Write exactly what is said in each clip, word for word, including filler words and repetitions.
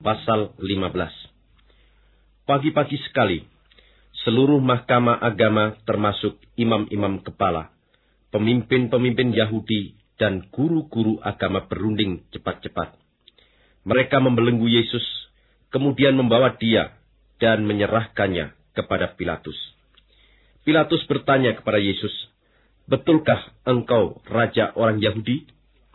pasal lima belas. Pagi-pagi sekali, seluruh mahkamah agama termasuk imam-imam kepala, pemimpin-pemimpin Yahudi, dan guru-guru agama berunding cepat-cepat. Mereka membelenggu Yesus, kemudian membawa dia dan menyerahkannya kepada Pilatus. Pilatus bertanya kepada Yesus, "Betulkah engkau raja orang Yahudi?"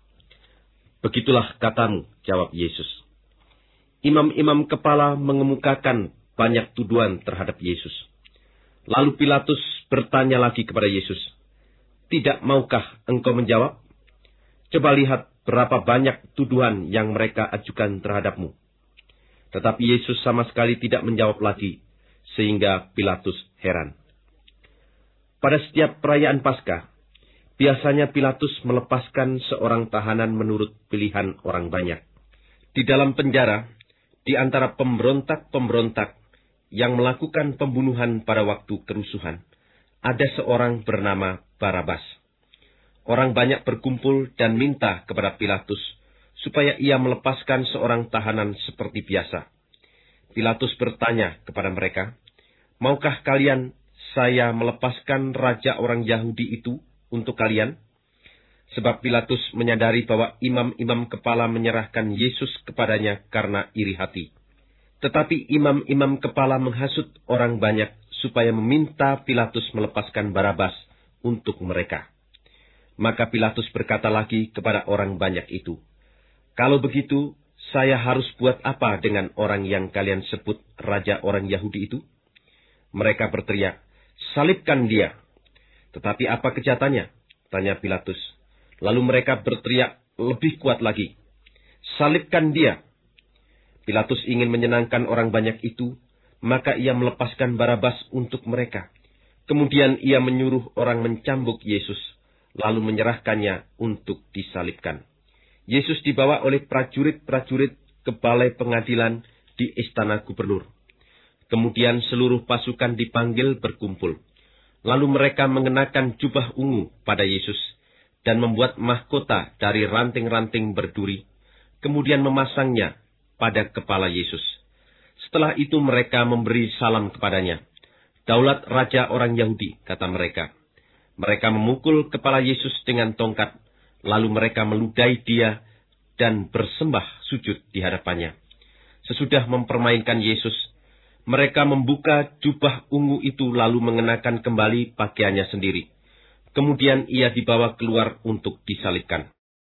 "Begitulah katamu," jawab Yesus. Imam-imam kepala mengemukakan banyak tuduhan terhadap Yesus. Lalu Pilatus bertanya lagi kepada Yesus, "Tidak maukah engkau menjawab? Coba lihat berapa banyak tuduhan yang mereka ajukan terhadapmu." Tetapi Yesus sama sekali tidak menjawab lagi, sehingga Pilatus heran. Pada setiap perayaan Paskah, biasanya Pilatus melepaskan seorang tahanan menurut pilihan orang banyak. Di dalam penjara, di antara pemberontak-pemberontak yang melakukan pembunuhan pada waktu kerusuhan, ada seorang bernama Barabas. Orang banyak berkumpul dan minta kepada Pilatus supaya ia melepaskan seorang tahanan seperti biasa. Pilatus bertanya kepada mereka, "Maukah kalian saya melepaskan raja orang Yahudi itu untuk kalian?" Sebab Pilatus menyadari bahwa imam-imam kepala menyerahkan Yesus kepadanya karena iri hati. Tetapi imam-imam kepala menghasut orang banyak supaya meminta Pilatus melepaskan Barabas untuk mereka. Maka Pilatus berkata lagi kepada orang banyak itu, "Kalau begitu, saya harus buat apa dengan orang yang kalian sebut raja orang Yahudi itu?" Mereka berteriak, "Salibkan dia!" "Tetapi apa kejahatannya?" tanya Pilatus. Lalu mereka berteriak lebih kuat lagi, "Salibkan dia!" Pilatus ingin menyenangkan orang banyak itu, maka ia melepaskan Barabas untuk mereka. Kemudian ia menyuruh orang mencambuk Yesus, lalu menyerahkannya untuk disalibkan. Yesus dibawa oleh prajurit-prajurit ke balai pengadilan di istana gubernur. Kemudian seluruh pasukan dipanggil berkumpul. Lalu mereka mengenakan jubah ungu pada Yesus dan membuat mahkota dari ranting-ranting berduri, kemudian memasangnya pada kepala Yesus. Setelah itu mereka memberi salam kepadanya. "Daulat Raja orang Yahudi," kata mereka. Mereka memukul kepala Yesus dengan tongkat, lalu mereka meludahi dia dan bersembah sujud di hadapannya. Sesudah mempermainkan Yesus, mereka membuka jubah ungu itu lalu mengenakan kembali pakaiannya sendiri. Kemudian ia dibawa keluar untuk disalibkan.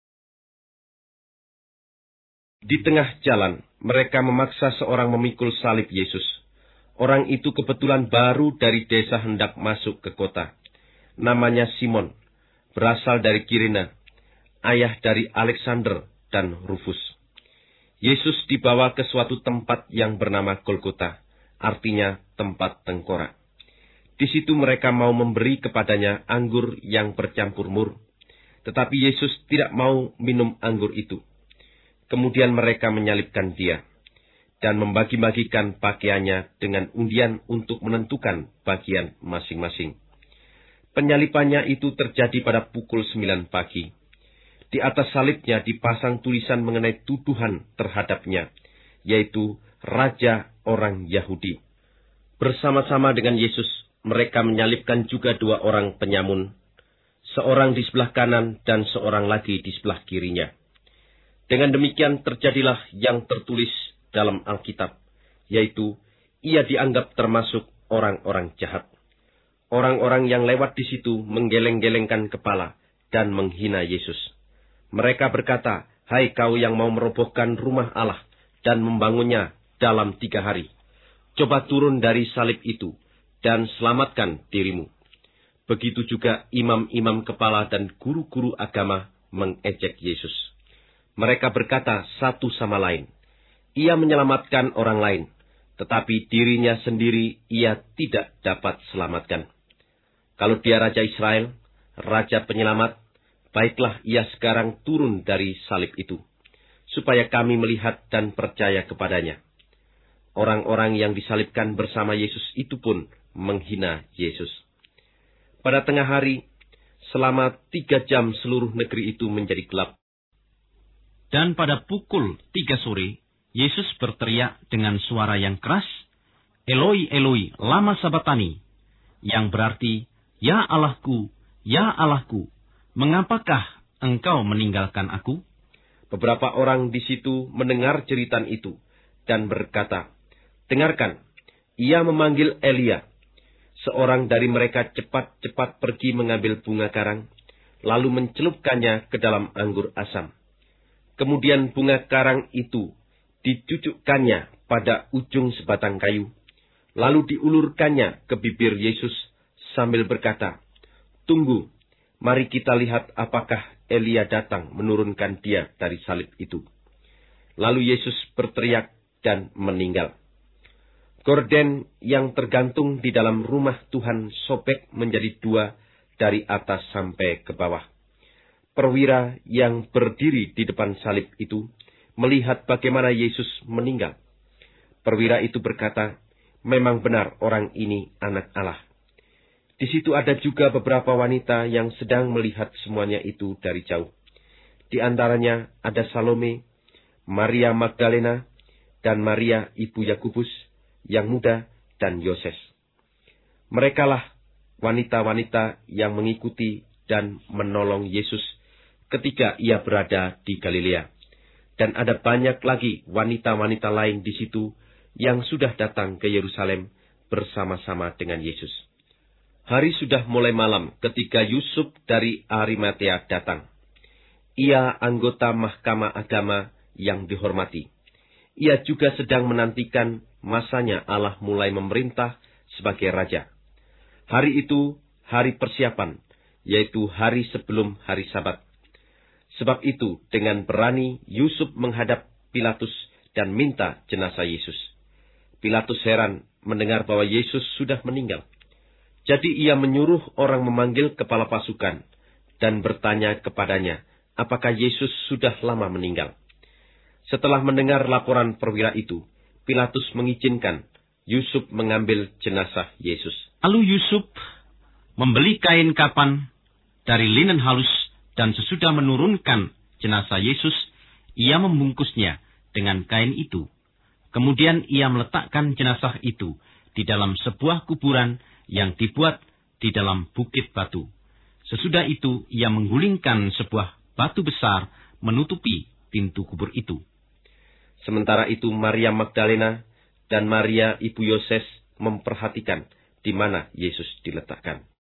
Di tengah jalan, mereka memaksa seorang memikul salib Yesus. Orang itu kebetulan baru dari desa hendak masuk ke kota. Namanya Simon, berasal dari Kirene, ayah dari Alexander dan Rufus. Yesus dibawa ke suatu tempat yang bernama Golgota, artinya tempat tengkorak. Di situ mereka mau memberi kepadanya anggur yang bercampur mur, tetapi Yesus tidak mau minum anggur itu. Kemudian mereka menyalibkan dia dan membagi-bagikan pakaiannya dengan undian untuk menentukan bagian masing-masing. Penyalipannya itu terjadi pada pukul sembilan pagi. Di atas salibnya dipasang tulisan mengenai tuduhan terhadapnya, yaitu Raja orang Yahudi. Bersama-sama dengan Yesus, mereka menyalibkan juga dua orang penyamun, seorang di sebelah kanan dan seorang lagi di sebelah kirinya. Dengan demikian terjadilah yang tertulis dalam Alkitab, yaitu ia dianggap termasuk orang-orang jahat. Orang-orang yang lewat di situ menggeleng-gelengkan kepala dan menghina Yesus. Mereka berkata, "Hai kau yang mau merobohkan rumah Allah dan membangunnya dalam tiga hari, coba turun dari salib itu dan selamatkan dirimu." Begitu juga imam-imam kepala dan guru-guru agama mengejek Yesus. Mereka berkata satu sama lain, "Ia menyelamatkan orang lain, tetapi dirinya sendiri ia tidak dapat selamatkan. Kalau dia Raja Israel, Raja Penyelamat, baiklah ia sekarang turun dari salib itu, supaya kami melihat dan percaya kepadanya." Orang-orang yang disalibkan bersama Yesus itu pun menghina Yesus. Pada tengah hari, selama tiga jam seluruh negeri itu menjadi gelap. Dan pada pukul tiga sore, Yesus berteriak dengan suara yang keras, "Eloi, Eloi, lama sabatani," yang berarti, "Ya Allahku, ya Allahku, mengapakah engkau meninggalkan aku?" Beberapa orang di situ mendengar jeritan itu dan berkata, "Dengarkan, ia memanggil Elia." Seorang dari mereka cepat-cepat pergi mengambil bunga karang, lalu mencelupkannya ke dalam anggur asam. Kemudian bunga karang itu dicucukkannya pada ujung sebatang kayu, lalu diulurkannya ke bibir Yesus sambil berkata, "Tunggu, mari kita lihat apakah Elia datang menurunkan dia dari salib itu." Lalu Yesus berteriak dan meninggal. Gorden yang tergantung di dalam rumah Tuhan sobek menjadi dua dari atas sampai ke bawah. Perwira yang berdiri di depan salib itu melihat bagaimana Yesus meninggal. Perwira itu berkata, "Memang benar orang ini anak Allah." Di situ ada juga beberapa wanita yang sedang melihat semuanya itu dari jauh. Di antaranya ada Salome, Maria Magdalena, dan Maria ibu Yakobus yang muda, dan Yoses. Merekalah wanita-wanita yang mengikuti dan menolong Yesus ketika ia berada di Galilea. Dan ada banyak lagi wanita-wanita lain di situ yang sudah datang ke Yerusalem bersama-sama dengan Yesus. Hari sudah mulai malam ketika Yusuf dari Arimatea datang. Ia anggota mahkamah agama yang dihormati. Ia juga sedang menantikan masanya Allah mulai memerintah sebagai raja. Hari itu hari persiapan, yaitu hari sebelum hari Sabat. Sebab itu dengan berani Yusuf menghadap Pilatus dan minta jenazah Yesus. Pilatus heran mendengar bahwa Yesus sudah meninggal. Jadi ia menyuruh orang memanggil kepala pasukan dan bertanya kepadanya, apakah Yesus sudah lama meninggal. Setelah mendengar laporan perwira itu, Pilatus mengizinkan Yusuf mengambil jenazah Yesus. Lalu Yusuf membeli kain kapan dari linen halus, dan sesudah menurunkan jenazah Yesus, ia membungkusnya dengan kain itu. Kemudian ia meletakkan jenazah itu di dalam sebuah kuburan yang dibuat di dalam bukit batu. Sesudah itu ia menggulingkan sebuah batu besar menutupi pintu kubur itu. Sementara itu Maria Magdalena dan Maria ibu Yoses memperhatikan di mana Yesus diletakkan.